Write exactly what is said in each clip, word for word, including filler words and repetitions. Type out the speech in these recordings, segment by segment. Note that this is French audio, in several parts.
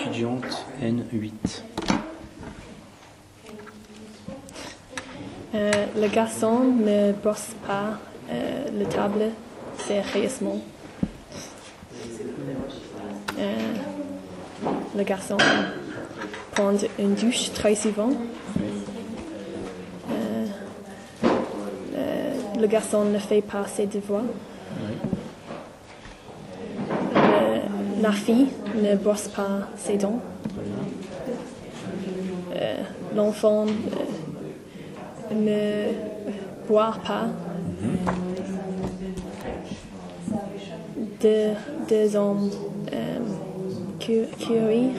étudiante N huit. Euh, le garçon ne brosse pas euh, le table sérieusement. Euh, le garçon prend une douche très souvent. Euh, euh, le garçon ne fait pas ses devoirs. Euh, la fille ne brosse pas ses dents. Euh, l'enfant euh, ne boit pas. Deux, deux hommes euh, cu- cueillir.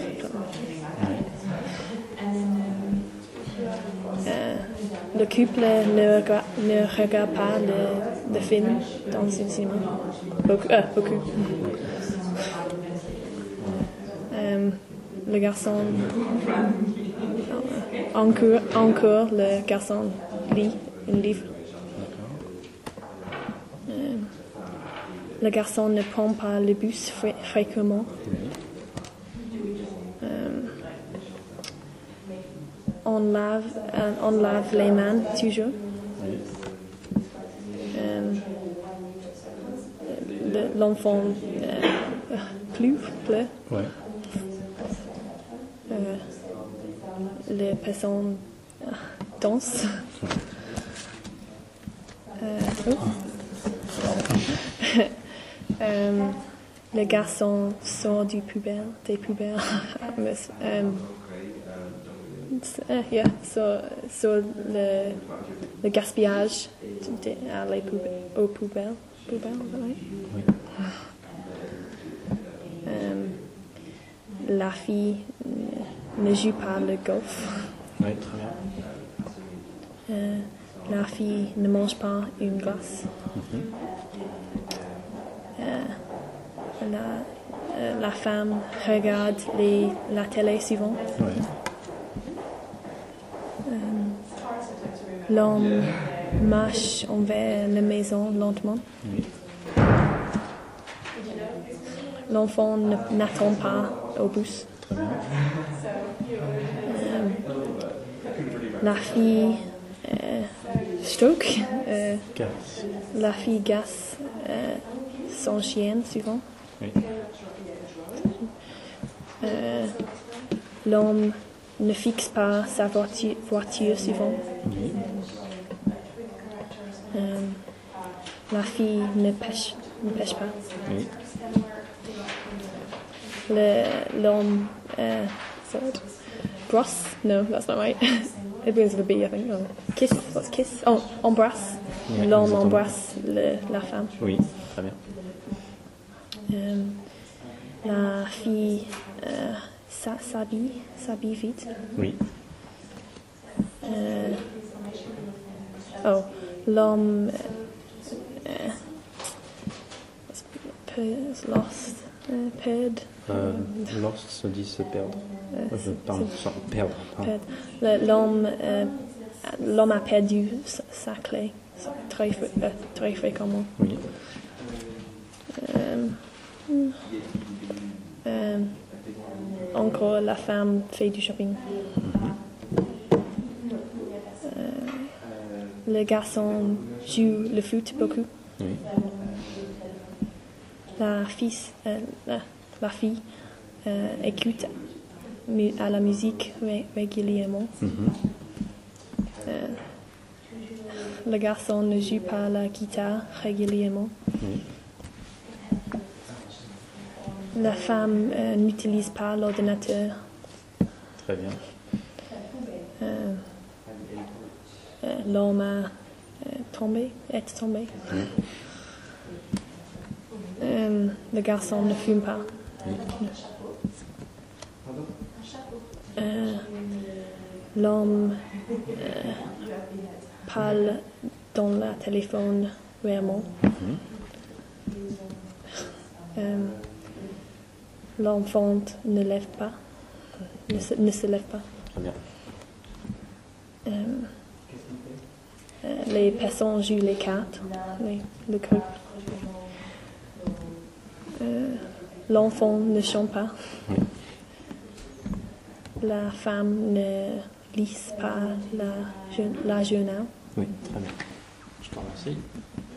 Euh, le couple ne regarde, ne regarde pas le, le film dans le cinéma. Beaucoup. Euh, beaucoup. Euh, le garçon. Encore, encore le garçon lit un livre. Euh, le garçon ne prend pas le bus fré- fréquemment. Euh, on, lave, euh, on lave les mains toujours. Euh, le- l'enfant euh, pleure. pleure. Ouais. Euh, les personnes euh, dansent. Euh, oh. euh, le garçon sort du poubelle, des poubelles. um, uh, yeah, sur, sur le, le gaspillage de, à les poubelles, aux poubelles. poubelles right? Oui. Euh, la fille ne joue pas le golf. Oui, très bien. Euh, la fille ne mange pas une glace. Mm-hmm. Euh, la, euh, la femme regarde les, la télé souvent. Ouais. Euh, l'homme marche envers la maison lentement. Oui. L'enfant ne- n'attend pas au bus. Très bien. Euh, la fille euh, stroke. Euh, Casse. la fille gasse euh, son chien souvent. Oui. Euh, l'homme ne fixe pas sa voiture, voiture souvent. Oui. Euh, la fille ne pêche, ne pêche pas. Oui. Le, l'homme euh, sorry, brosse. No, that's not right. It begins with a B, I think. Oh. Kiss. What's kiss? Oh, embrasse. Oui, L'homme exactement. embrasse le, la femme. Oui, très bien. Euh, la fille euh, s'a- s'habille, s'habille vite. Oui. Euh, oh, l'homme euh, euh, lost, euh, perd, Euh, lost se dit se perdre. Euh, pardon, sans perdre. pardon. perd. Le- L'homme, euh, l'homme a perdu sa, sa clé très, fr- euh, très fréquemment. Oui. Euh, euh, encore, la femme fait du shopping. Euh, le garçon joue le foot beaucoup. Oui. La fille, euh, la, la fille euh, écoute mu- à la musique ré- régulièrement. Mhm. Euh, le garçon ne joue pas la guitare régulièrement. Oui. La femme euh, n'utilise pas l'ordinateur. Très bien. Euh, euh, l'homme a euh, tombé, est tombé. Oui. Euh, le garçon ne fume pas. Oui. Euh, l'homme euh, parle dans le téléphone rarement. Mhm. Euh, l'enfant ne lève pas, ne se, ne se lève pas. Très bien. Euh, euh, les personnes jouent les cartes, les- le groupe. Euh, l'enfant ne chante pas. Oui. la femme ne lise pas la, la journal. Oui, très bien. Je te remercie.